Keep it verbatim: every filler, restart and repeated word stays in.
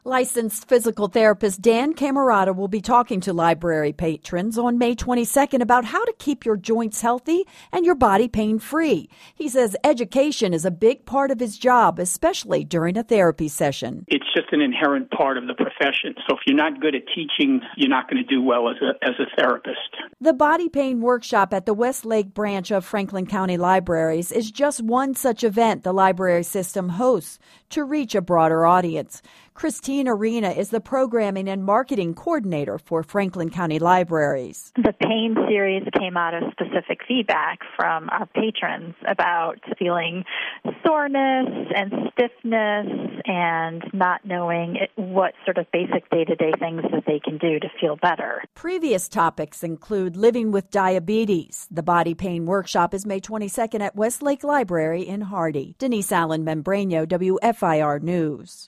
Licensed physical therapist Dan Camerata will be talking to library patrons on May twenty-second about how to keep your joints healthy and your body pain-free. He says education is a big part of his job, especially during a therapy session. It's just an inherent part of the profession. So if you're not good at teaching, you're not going to do well as a, as a therapist. The Body Pain Workshop at the Westlake branch of Franklin County Libraries is just one such event the library system hosts to reach a broader audience. Christine Arena is the programming and marketing coordinator for Franklin County Libraries. The pain series came out of specific feedback from our patrons about feeling soreness and stiffness and not knowing what sort of basic day-to-day things that they can do to feel better. Previous topics include living with diabetes. The Body Pain Workshop is May twenty-second at Westlake Library in Hardy. Denise Allen Membrano, W F I R News.